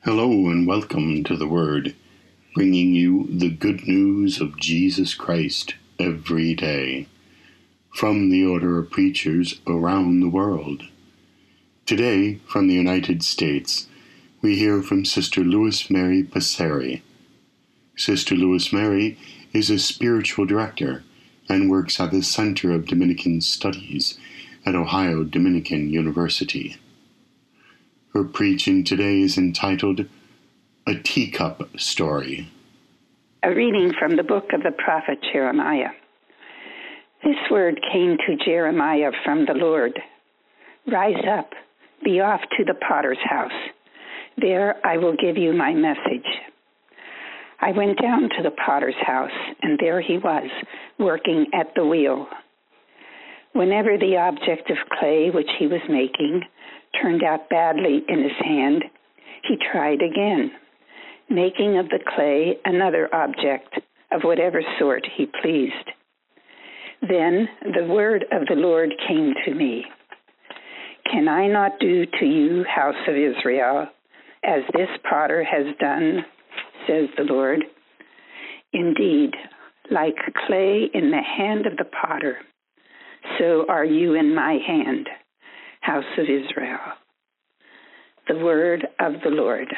Hello and welcome to The Word, bringing you the good news of Jesus Christ every day, from the Order of Preachers around the world. Today, from the United States, we hear from Sister Louis Mary Passeri. Sister Louis Mary is a spiritual director and works at the Center of Dominican Studies at Ohio Dominican University. Her preaching today is entitled A Teacup Story. A reading from the book of the prophet Jeremiah. This word came to Jeremiah from the Lord. Rise up, be off to the potter's house. There I will give you my message. I went down to the potter's house, and there he was, working at the wheel. Whenever the object of clay which he was making turned out badly in his hand, he tried again, making of the clay another object of whatever sort he pleased. Then the word of the Lord came to me. Can I not do to you, house of Israel, as this potter has done, says the Lord? Indeed, like clay in the hand of the potter, so are you in my hand, house of Israel. The word of the Lord.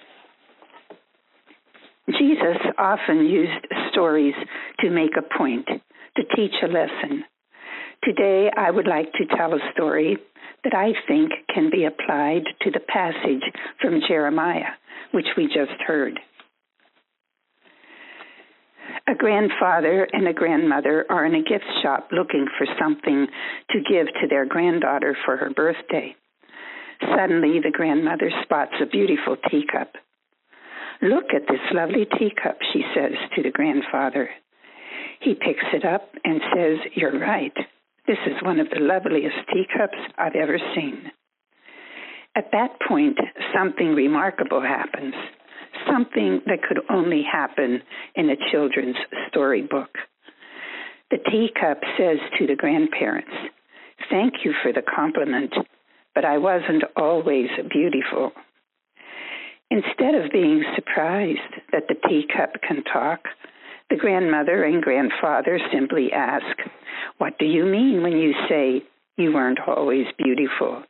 Jesus often used stories to make a point, to teach a lesson. Today, I would like to tell a story that I think can be applied to the passage from Jeremiah, which we just heard. A grandfather and a grandmother are in a gift shop looking for something to give to their granddaughter for her birthday. Suddenly, the grandmother spots a beautiful teacup. Look at this lovely teacup, she says to the grandfather. He picks it up and says, You're right. This is one of the loveliest teacups I've ever seen. At that point, something remarkable happens, something that could only happen in a children's storybook. The teacup says to the grandparents, Thank you for the compliment, but I wasn't always beautiful. Instead of being surprised that the teacup can talk, the grandmother and grandfather simply ask, What do you mean when you say you weren't always beautiful?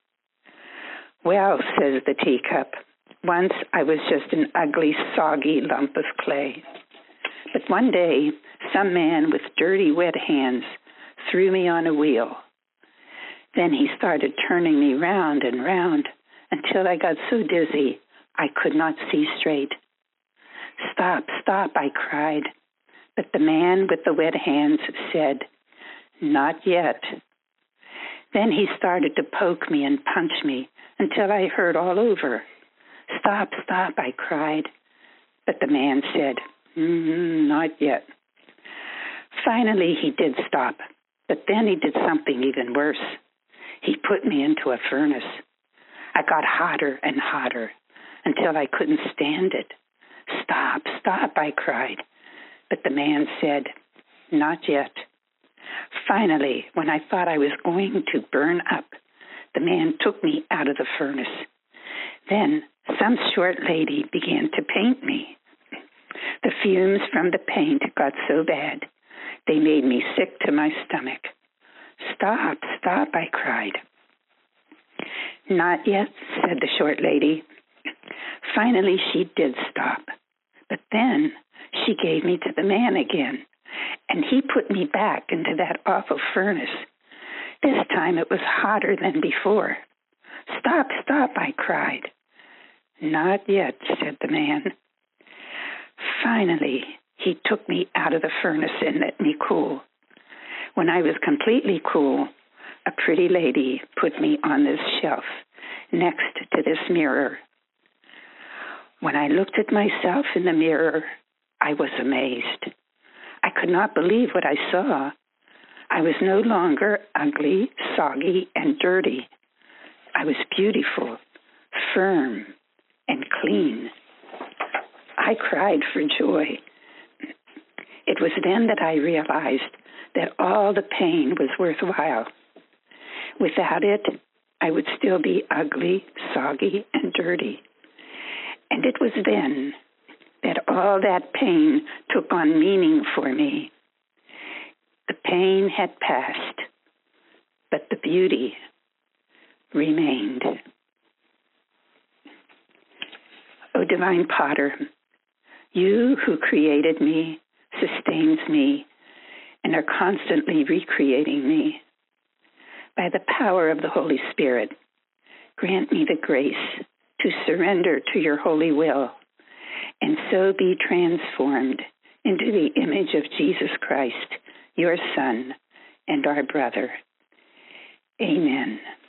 Well, says the teacup, once I was just an ugly, soggy lump of clay. But one day, some man with dirty, wet hands threw me on a wheel. Then he started turning me round and round until I got so dizzy I could not see straight. Stop, stop, I cried. But the man with the wet hands said, Not yet. Then he started to poke me and punch me until I hurt all over. Stop, stop, I cried. But the man said, Not yet. Finally, he did stop, but then he did something even worse. He put me into a furnace. I got hotter and hotter until I couldn't stand it. Stop, stop, I cried. But the man said, Not yet. Finally, when I thought I was going to burn up, the man took me out of the furnace. Then some short lady began to paint me. The fumes from the paint got so bad, they made me sick to my stomach. Stop, stop, I cried. Not yet, said the short lady. Finally, she did stop. But then she gave me to the man again, and he put me back into that awful furnace. This time it was hotter than before. Stop, stop, I cried. Not yet, said the man. Finally, he took me out of the furnace and let me cool. When I was completely cool, a pretty lady put me on this shelf next to this mirror. When I looked at myself in the mirror, I was amazed. I could not believe what I saw. I was no longer ugly, soggy, and dirty. I was beautiful, firm, and clean. I cried for joy. It was then that I realized that all the pain was worthwhile. Without it, I would still be ugly, soggy, and dirty. And it was then that all that pain took on meaning for me. The pain had passed, but the beauty remained. O divine Potter, you who created me, sustains me, and are constantly recreating me. By the power of the Holy Spirit, grant me the grace to surrender to your holy will and so be transformed into the image of Jesus Christ, your Son and our brother. Amen.